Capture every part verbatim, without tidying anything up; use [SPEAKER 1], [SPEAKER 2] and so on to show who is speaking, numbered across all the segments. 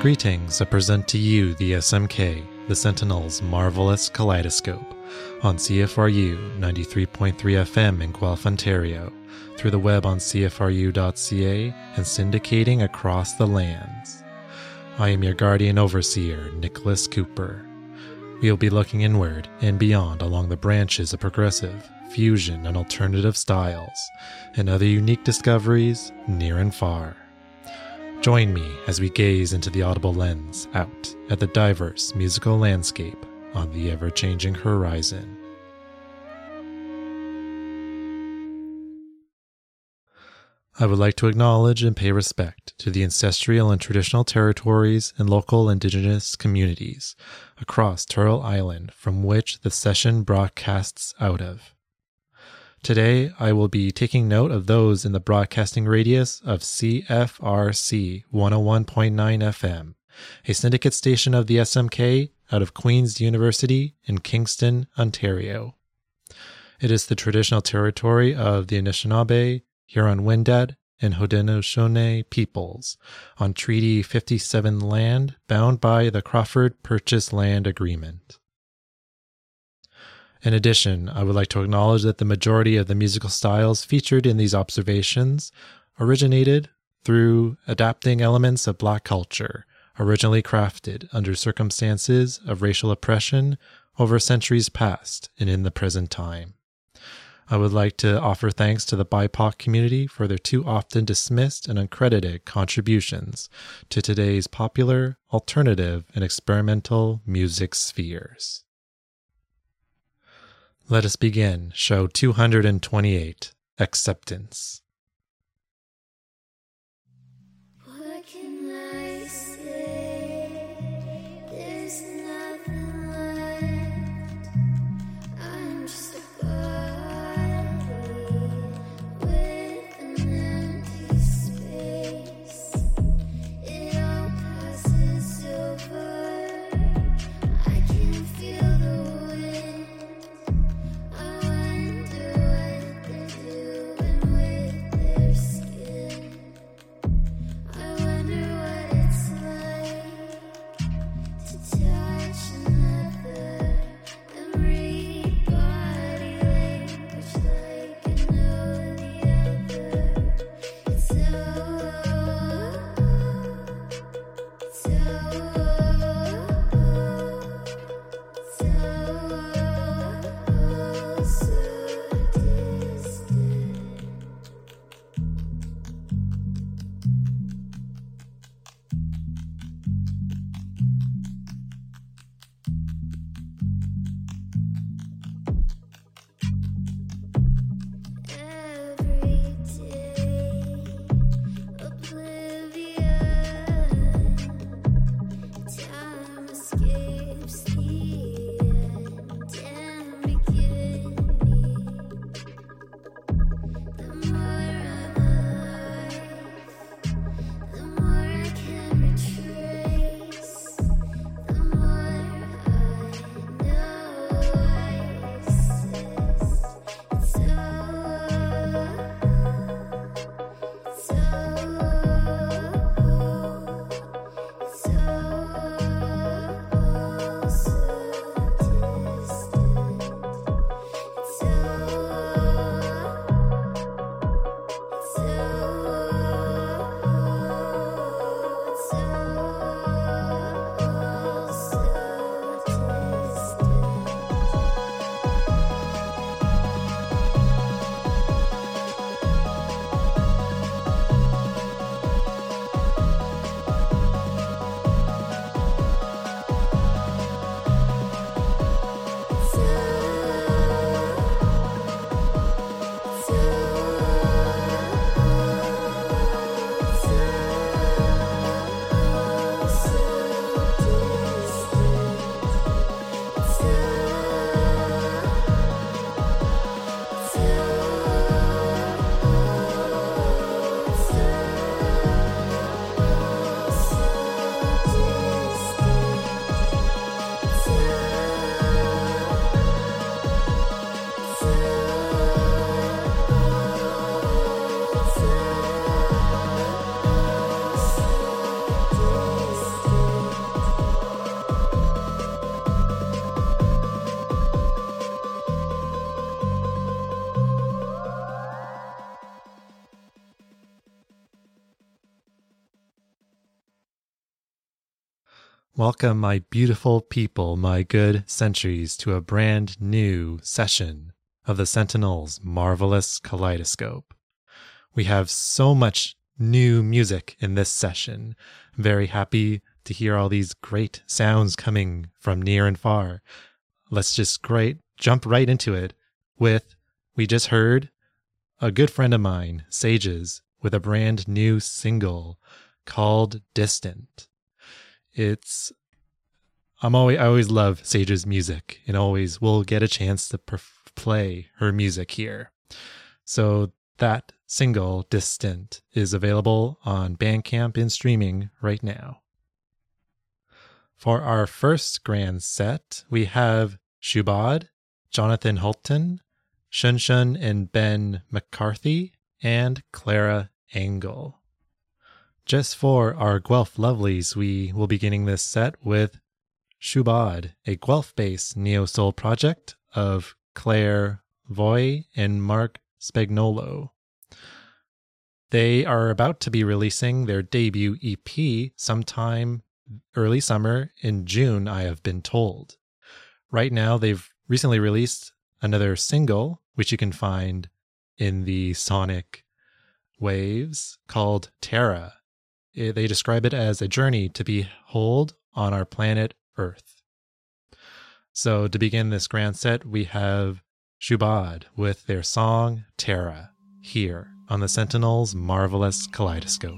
[SPEAKER 1] Greetings, I present to you the S M K, the Sentinel's marvelous kaleidoscope, on C F R U ninety-three point three F M in Guelph, Ontario, through the web on C F R U dot C A, and syndicating across the lands. I am your guardian overseer, Nicholas Cooper. We will be looking inward and beyond along the branches of progressive, fusion, and alternative styles, and other unique discoveries near and far. Join me as we gaze into the audible lens out at the diverse musical landscape on the ever-changing horizon. I would like to acknowledge and pay respect to the ancestral and traditional territories and local indigenous communities across Turtle Island from which the session broadcasts out of. Today, I will be taking note of those in the broadcasting radius of C F R C one oh one point nine F M, a syndicate station of the S M K out of Queen's University in Kingston, Ontario. It is the traditional territory of the Anishinaabe, Huron-Wendat, and Haudenosaunee peoples on Treaty fifty-seven land bound by the Crawford Purchase Land Agreement. In addition, I would like to acknowledge that the majority of the musical styles featured in these observations originated through adapting elements of Black culture, originally crafted under circumstances of racial oppression over centuries past and in the present time. I would like to offer thanks to the B I P O C community for their too often dismissed and uncredited contributions to today's popular, alternative, and experimental music spheres. Let us begin show two hundred twenty-eight, Acceptance.
[SPEAKER 2] What can I say? There's nothing left. I'm just a body with an empty space. It all passes over. I can feel the wind. I wonder what they're doing with
[SPEAKER 1] Welcome, my beautiful people, my good centuries, to a brand new session of the Sentinel's Marvelous Kaleidoscope. We have so much new music in this session. I'm very happy to hear all these great sounds coming from near and far. Let's just great jump right into it with, we just heard a good friend of mine, Sages, with a brand new single called Distant. It's, I'm always, I always love Sage's music and always will get a chance to perf- play her music here. So that single, Distant, is available on Bandcamp and streaming right now. For our first grand set, we have Shubad, Jonathan Hulton, Shun Shun and Ben McCarthy, and Clara Engel. Just for our Guelph lovelies, we will be beginning this set with Shubad, a Guelph-based neo-soul project of Claire Voy and Mark Spagnolo. They are about to be releasing their debut E P sometime early summer in June, I have been told. Right now, they've recently released another single, which you can find in the Sonic Waves, called Terra. They describe it as a journey to behold on our planet Earth. So to begin this grand set, we have Shubad with their song Terra here on the Sentinel's Marvelous Kaleidoscope.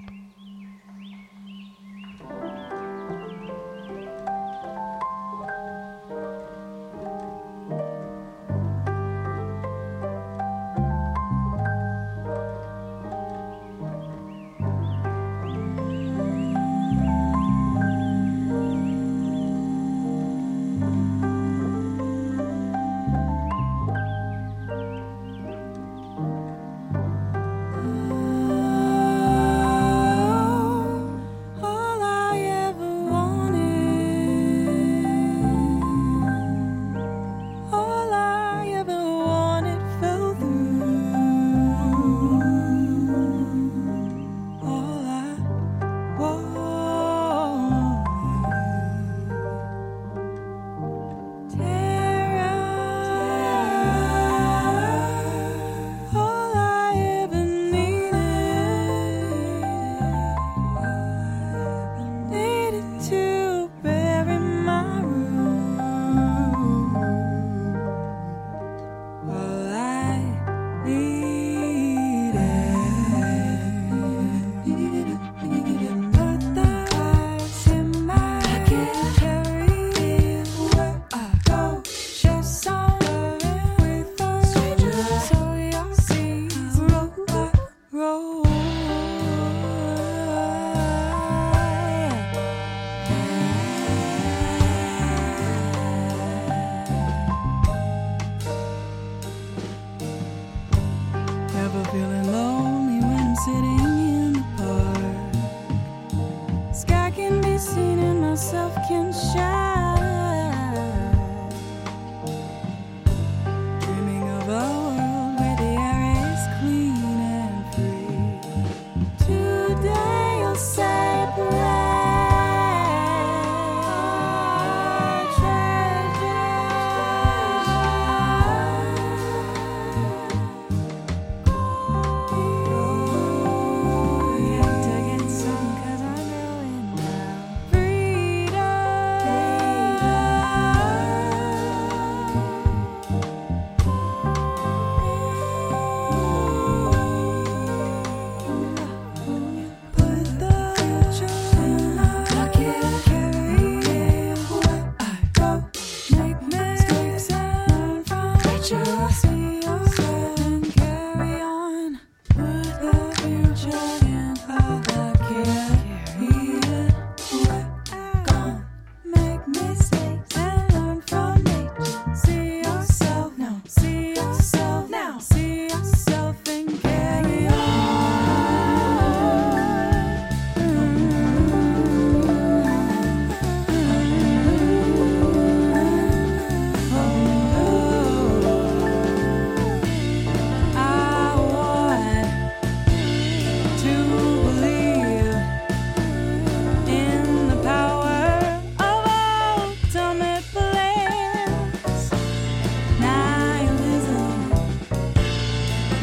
[SPEAKER 3] Oh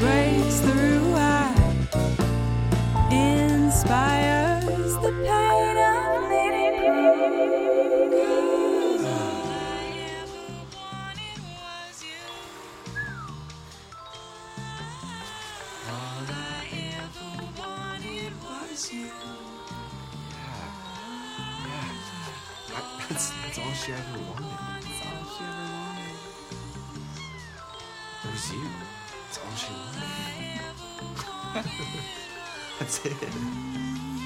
[SPEAKER 3] breaks through, I inspires the pain of needing proof. 'Cause all I ever wanted was you. All I ever wanted was you.
[SPEAKER 4] That- That's, that's all she ever wanted.
[SPEAKER 3] That's all she ever wanted.
[SPEAKER 4] It was you. That's all she wanted. That's it.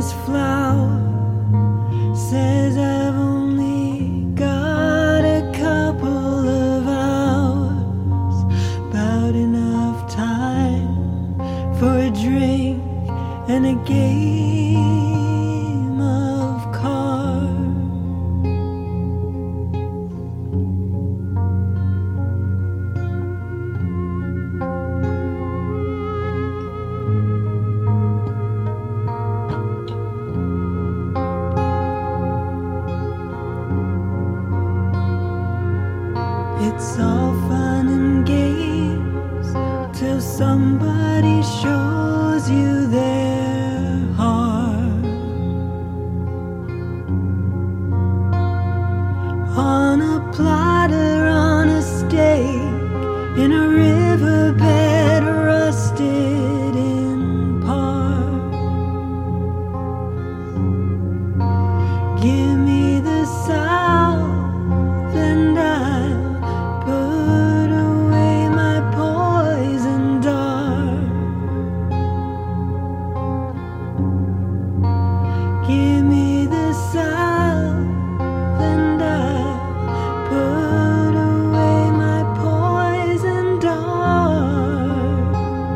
[SPEAKER 5] this flower says I've only got a couple of hours, about enough time for a drink and a game of cards. It's all fun and games till somebody shows you their heart. On a platter, on a stake, in a riverbed rusted in part. Give me the south and I'll put away my poison dart. Give me the south and I'll put away my poison dart.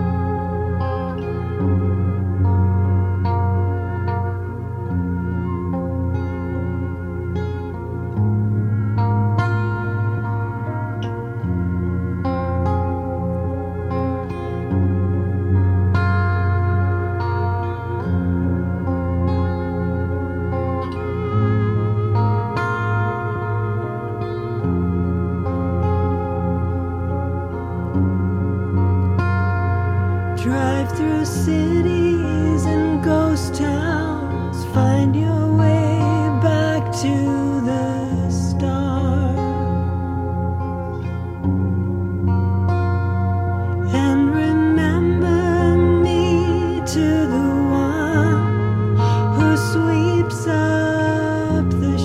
[SPEAKER 5] Drive through cities and ghost towns, find your way back to the stars, and remember me to the one who sweeps up the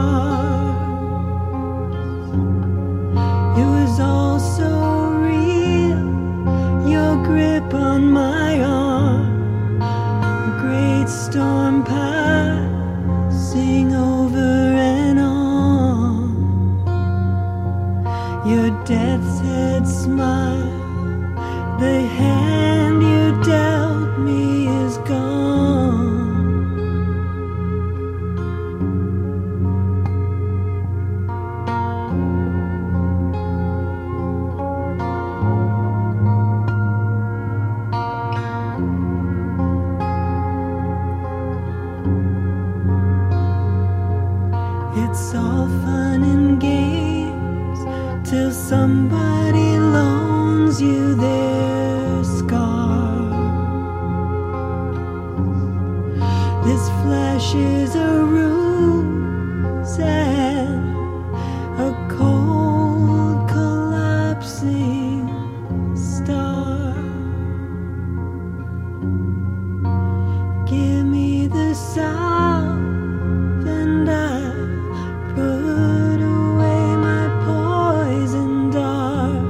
[SPEAKER 5] shards. It was all so real, your grip on my arm, a great storm passing over and on. Your death's head smile, the hand you dealt me is gone. It's all fun and games till somebody loans you their scar. This flesh is a ruse and a cold collapsing star. Give me the south and I'll put away my poison dart.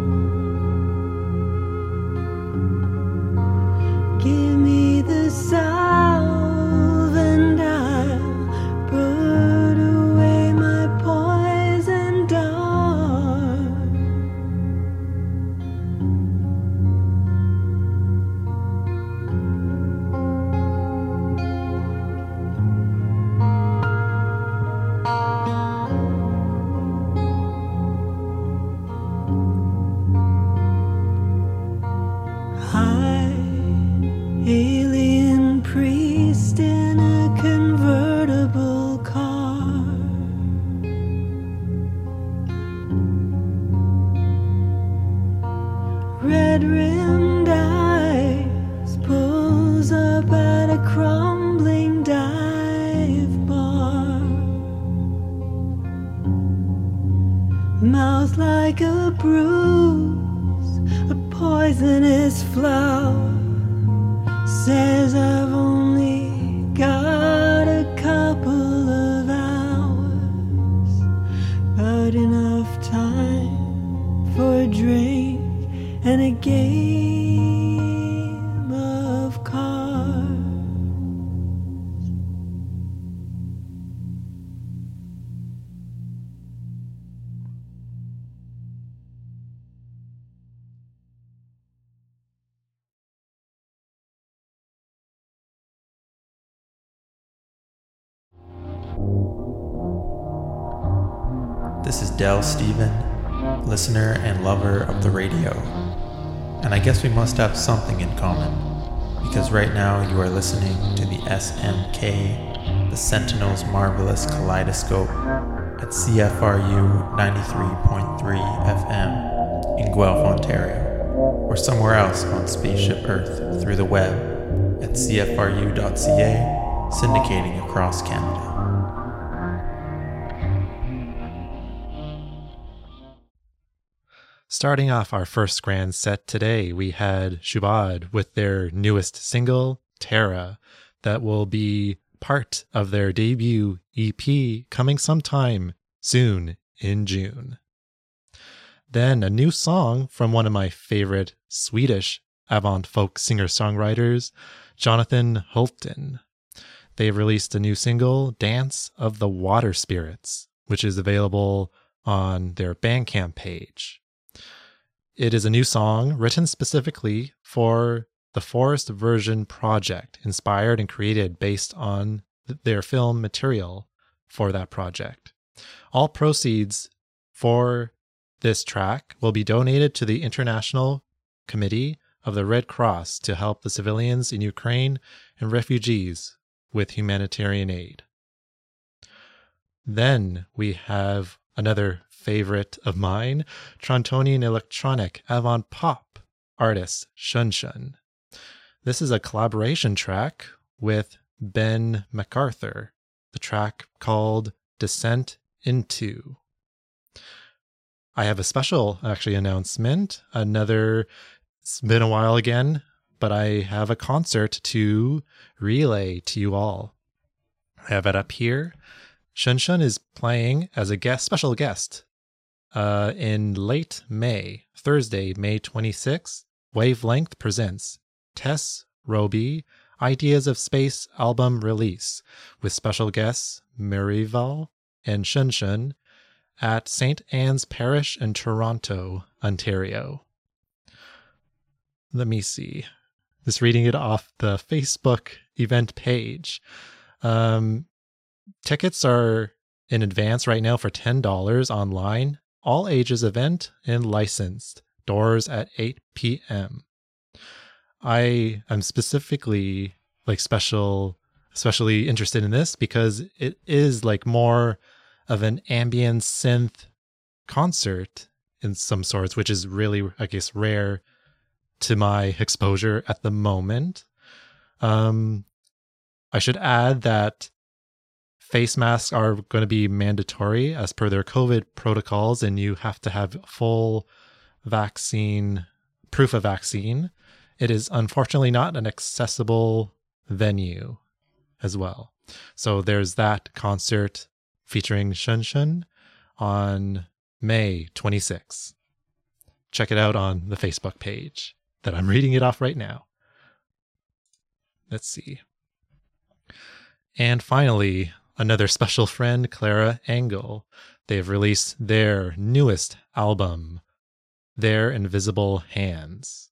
[SPEAKER 5] Give me the salve and I'll put away my poison dart. High alien priest in a convertible car. Red rimmed eyes pulls up at a crumbling dive bar. Mouth like a bruise, a poisonous flower says I've only got a couple of hours, but enough time for a drink and a game of cards.
[SPEAKER 6] This is Del Steven, listener and lover of the radio. And I guess we must have something in common, because right now you are listening to the S M K, the Sentinel's Marvelous Kaleidoscope, at C F R U ninety-three point three F M in Guelph, Ontario, or somewhere else on Spaceship Earth through the web at C F R U dot C A, syndicating across Canada.
[SPEAKER 1] Starting off our first grand set today, we had Shubad with their newest single, Terra, that will be part of their debut E P coming sometime soon in June. Then a new song from one of my favorite Swedish avant folk singer-songwriters, Jonathan Hultin. They've released a new single, Dance of the Water Spirits, which is available on their Bandcamp page. It is a new song written specifically for the Forest Version project, inspired and created based on th- their film material for that project. All proceeds for this track will be donated to the International Committee of the Red Cross to help the civilians in Ukraine and refugees with humanitarian aid. Then we have another favorite of mine, Trantonian electronic avant pop artist Shun Shun. This is a collaboration track with Ben MacArthur, the track called Descent Into. I have a special actually announcement. Another, it's been a while again, but I have a concert to relay to you all. I have it up here. Shun Shun is playing as a guest, special guest uh, in late May, Thursday, May twenty-sixth. Wavelength presents Tess Roby Ideas of Space album release with special guests Merival and Shun Shun at Saint Anne's Parish in Toronto, Ontario. Let me see. Just reading it off the Facebook event page. Um, tickets are in advance right now for ten dollars online. All ages event and licensed. Doors at eight p.m. I am specifically like special, especially interested in this because it is like more of an ambient synth concert in some sorts, which is really, I guess, rare to my exposure at the moment. Um, I should add that face masks are going to be mandatory as per their COVID protocols, and you have to have full vaccine, proof of vaccine. It is unfortunately not an accessible venue as well. So there's that concert featuring Shun Shun on May twenty-sixth. Check it out on the Facebook page that I'm reading it off right now. Let's see. And finally, another special friend, Clara Engel. They've released their newest album, Their Invisible Hands.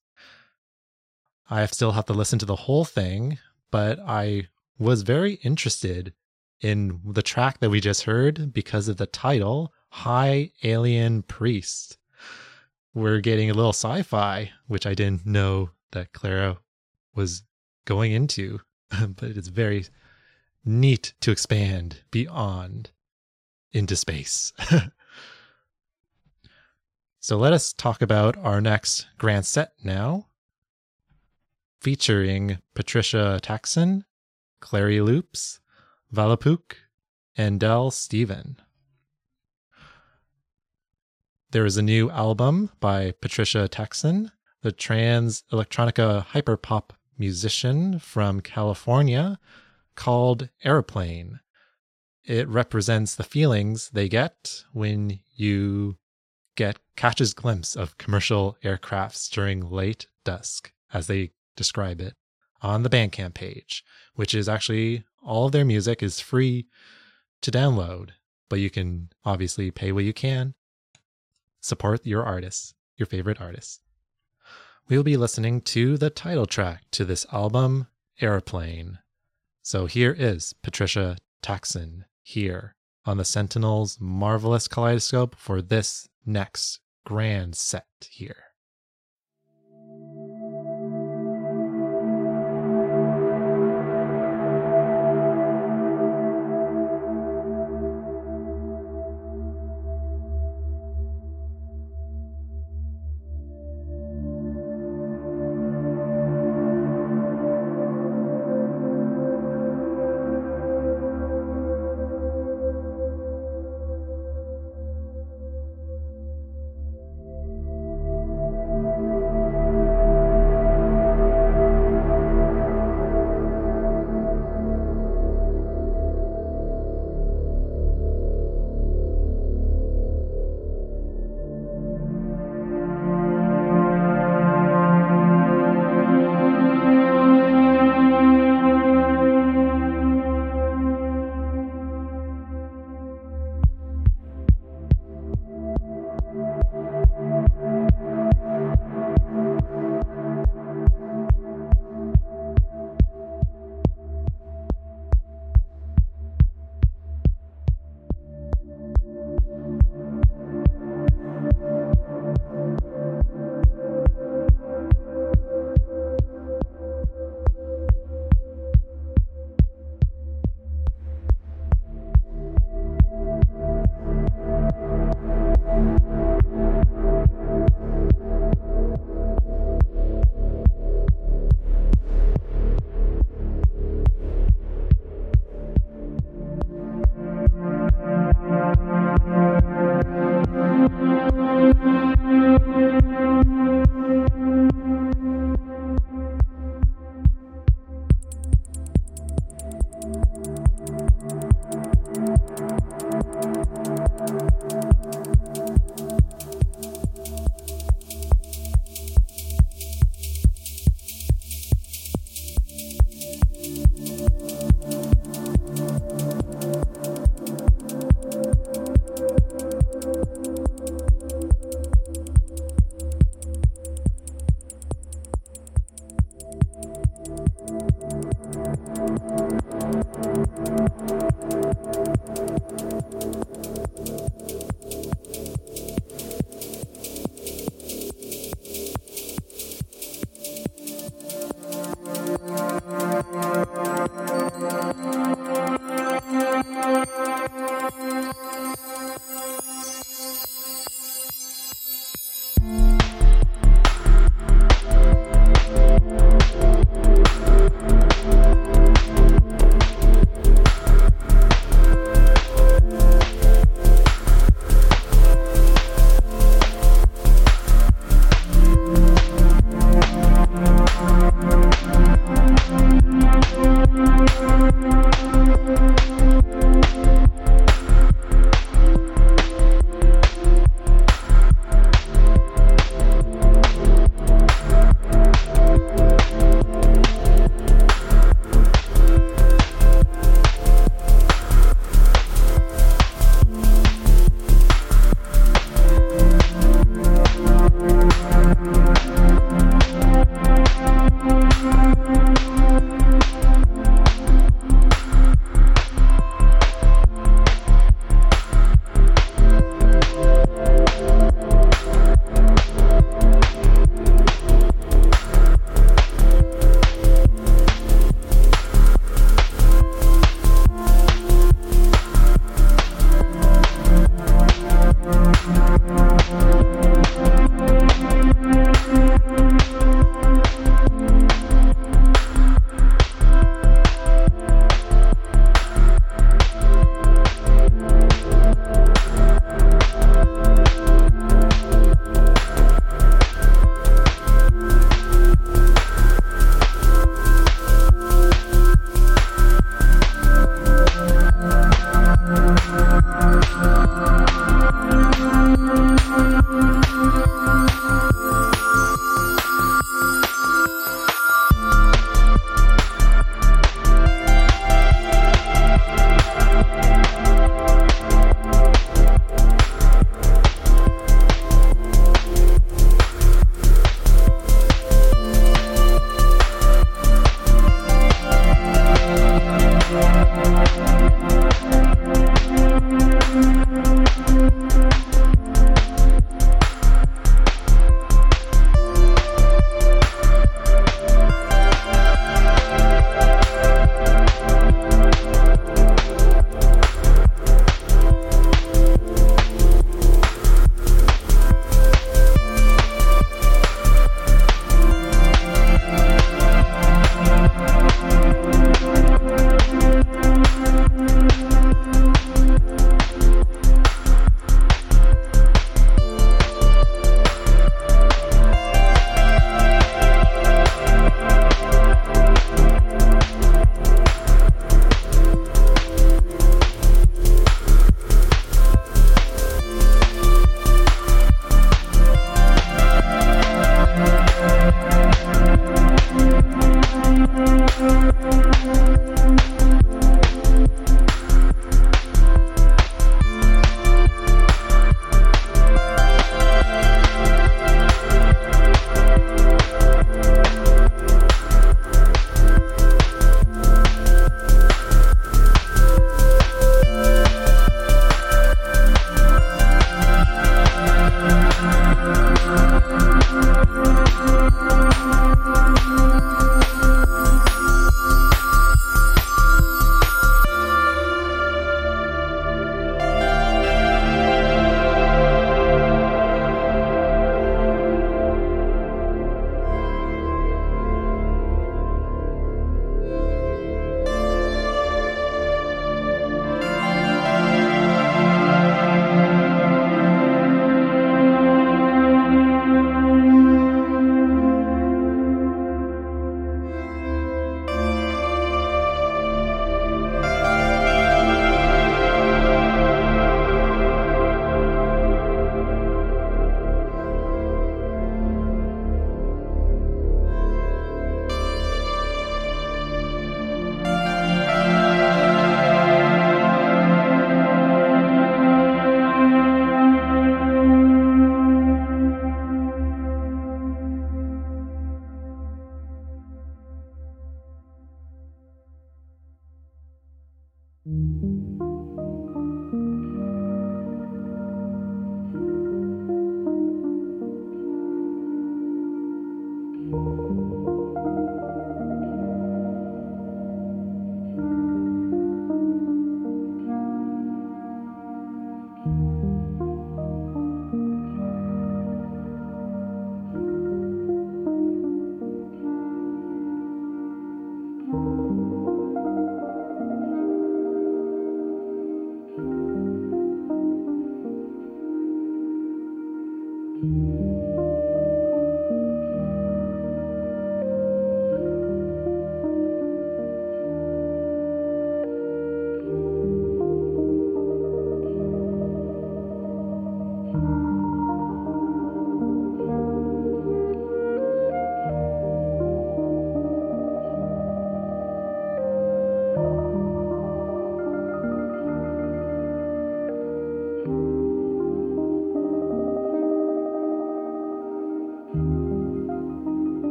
[SPEAKER 1] I still have to listen to the whole thing, but I was very interested in the track that we just heard because of the title, High Alien Priest. We're getting a little sci-fi, which I didn't know that Clara was going into, but it's very neat to expand beyond into space. So let us talk about our next grand set now, featuring Patricia Taxon, Clary Loops, Valapuk, and Del Steven. There is a new album by Patricia Taxon, the trans electronica hyperpop musician from California, called Aeroplane. It represents the feelings they get when you get catches glimpse of commercial aircrafts during late dusk, as they describe it, on the Bandcamp page, which is actually all of their music is free to download, but you can obviously pay what you can. Support your artists, your favorite artists. We'll be listening to the title track to this album, Aeroplane. So here is Patricia Taxon, Here on the Sentinel's marvelous kaleidoscope for this next grand set here.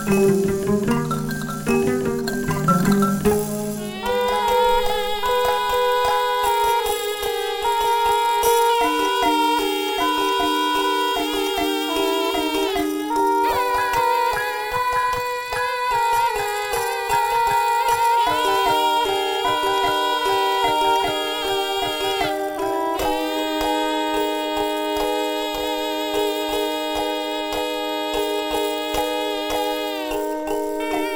[SPEAKER 2] Thank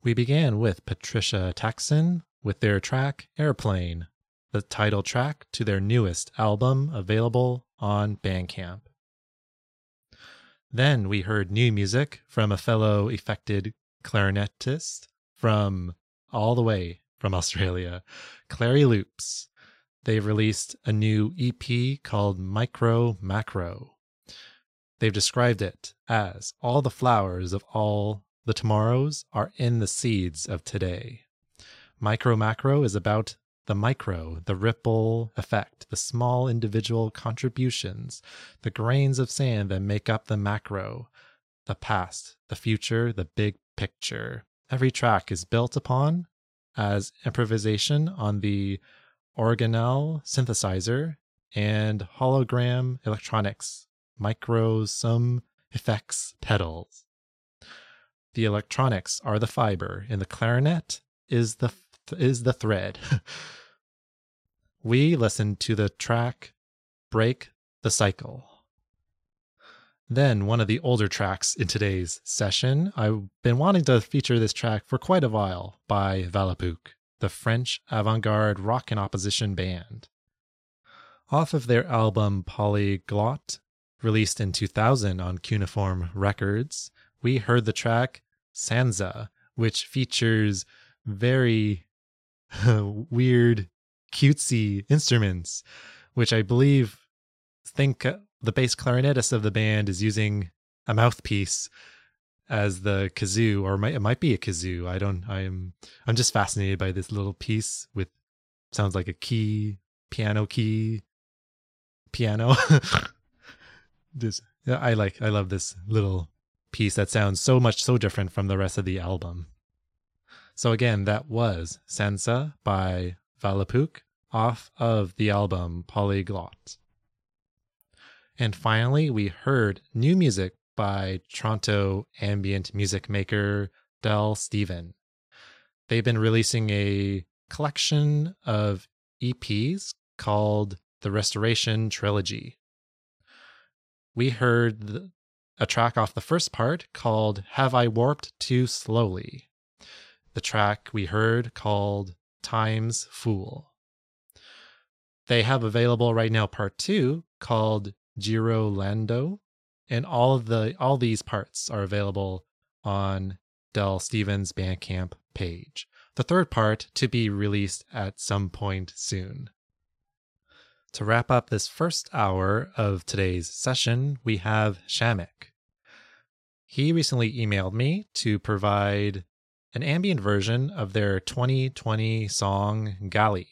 [SPEAKER 1] We began with Patricia Taxon with their track Airplane, the title track to their newest album available on Bandcamp. Then we heard new music from a fellow affected clarinetist from all the way from Australia, Clary Loops. They've released a new E P called Micro Macro. They've described it as all the flowers of all the tomorrows are in the seeds of today. Micro Macro is about the micro, the ripple effect, the small individual contributions, the grains of sand that make up the macro, the past, the future, the big picture. Every track is built upon as improvisation on the organelle synthesizer and hologram electronics, micro some effects pedals. The electronics are the fiber, and the clarinet is the is the thread. We listened to the track Break the Cycle. Then one of the older tracks in today's session. I've been wanting to feature this track for quite a while by Valapouk, the French avant-garde rock and opposition band. Off of their album Polyglot, released in two thousand on Cuneiform Records, we heard the track Sansa, which features very weird, cutesy instruments, which I believe think the bass clarinetist of the band is using a mouthpiece as the kazoo, or it might be a kazoo. I don't. I'm. I'm just fascinated by this little piece with sounds like a key, piano key, piano. Just, I like. I love this little piece that sounds so much so different from the rest of the album. So again, that was Sansa by Valapouk off of the album Polyglot. And finally, we heard new music by Toronto ambient music maker Del Steven. They've been releasing a collection of E Ps called the Restoration Trilogy. We heard a track off the first part called Have I Warped Too Slowly? The track we heard called Time's Fool. They have available right now part two called Girolando, and all of the all these parts are available on Del Steven's Bandcamp page. The third part to be released at some point soon. To wrap up this first hour of today's session, we have Shamek. He recently emailed me to provide an ambient version of their twenty twenty song Gali,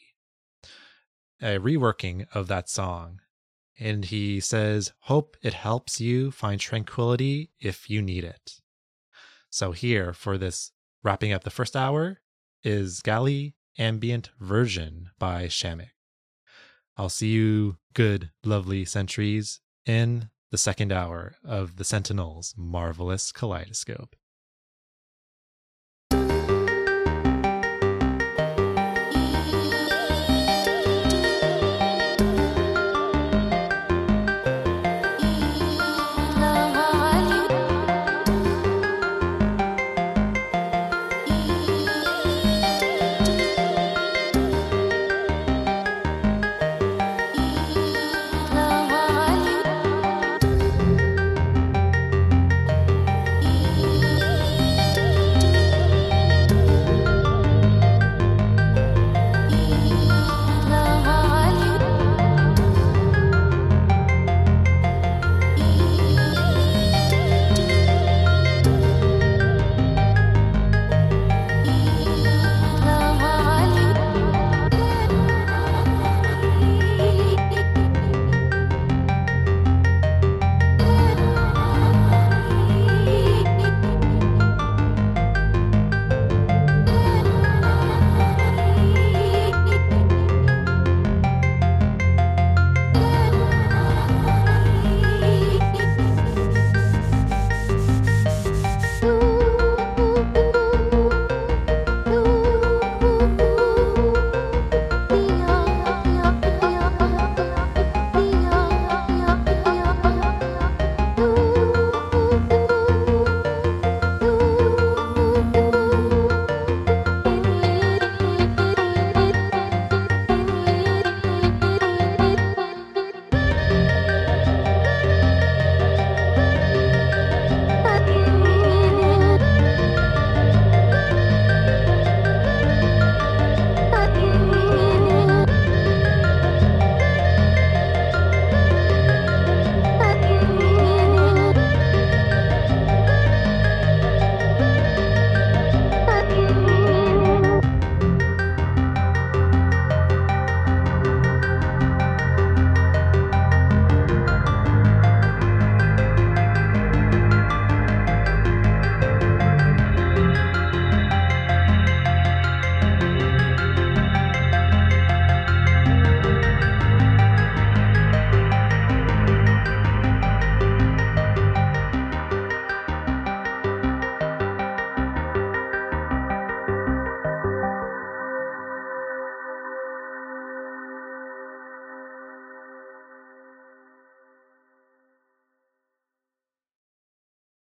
[SPEAKER 1] a reworking of that song. And he says, hope it helps you find tranquility if you need it. So here for this wrapping up the first hour is Gali ambient version by Shamek. I'll see you, good, lovely sentries, in the second hour of the Sentinel's Marvelous Kaleidoscope.